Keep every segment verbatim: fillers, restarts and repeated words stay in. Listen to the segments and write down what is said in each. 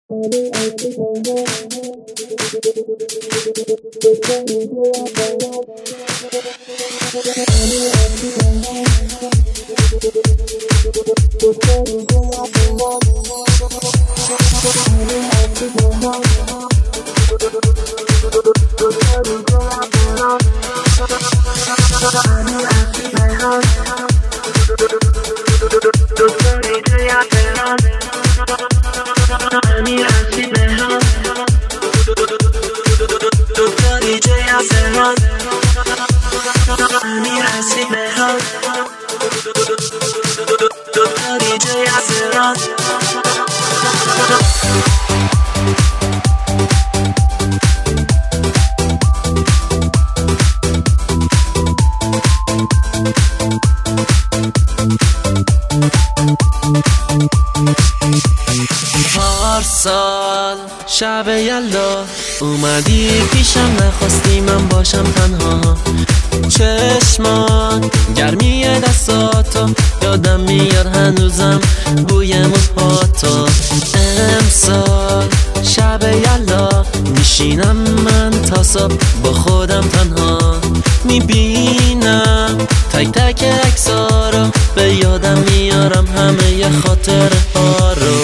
پارسال شب یلدا اومدی پیشم، نخواستی من باشم تنها. چشمان گرمی دستاتو یادم میاد، هنوزم بوی موهاتو. امسال شب یلدا میشینم من تا صبح با خودم تنها. میبینم تک تک عکس‌ها رو، به یادم میارم همه ی خاطره ها رو.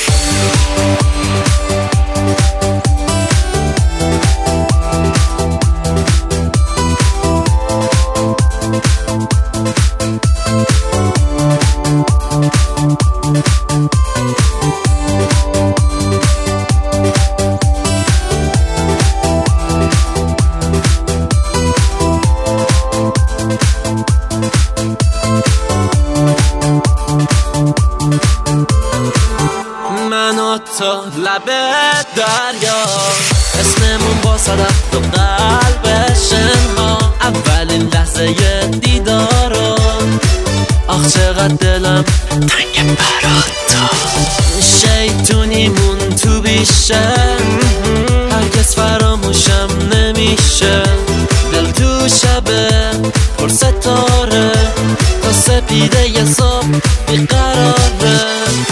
من و تو لب دریا، اسممون با صدف و قلب شنها. اولین لحظه دیدارو، آخ چقدر دلم تنگ برات تو. شیطونیمون تو بیشه، هرگز فراموشم نمیشه. دل تو شبه پر ستاره، تا سپیده ی صبح بیقراره.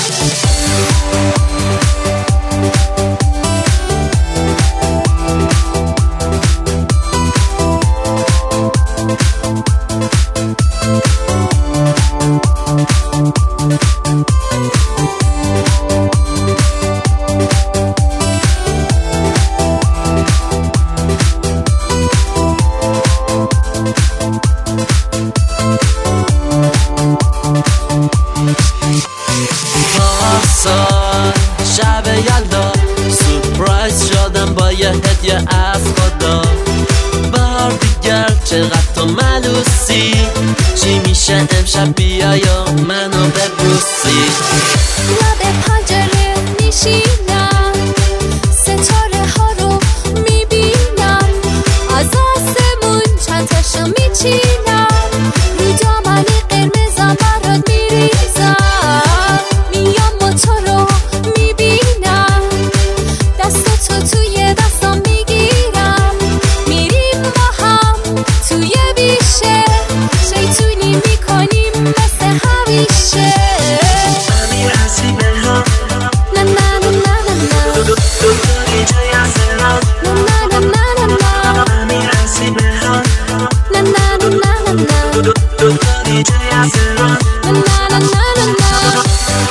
پارسال شب یلدا سورپرایز شدم با یه هدیه از خدا. بار دیگر چقدر تو ملوسی، چی میشه امشب بیایا منو ببوسی. لب پنجره میشینم، ستاره ها رو میبینم، از آسمون چند تاشو میچینم. رو دامن قرمزم برات میریزم، میام و تو رو میبینم، دستاتو توی دستام میگیرم. میریم با هم توی بیشه، شیطونی میکنیم مثل همیشه. امیر هستی بهم، نه نه نه نه نه، داری جای اصلا. نه نه نه نه نه، امیر هستی بهم، نه نه نه نه نه، داری جای اصلا. نه نه نه نه نه.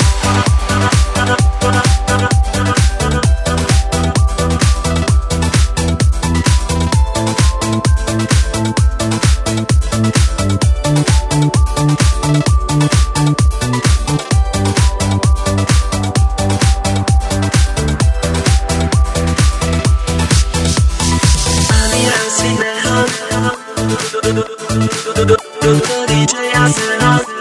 امیر هستی بهم، داری جای اصلا.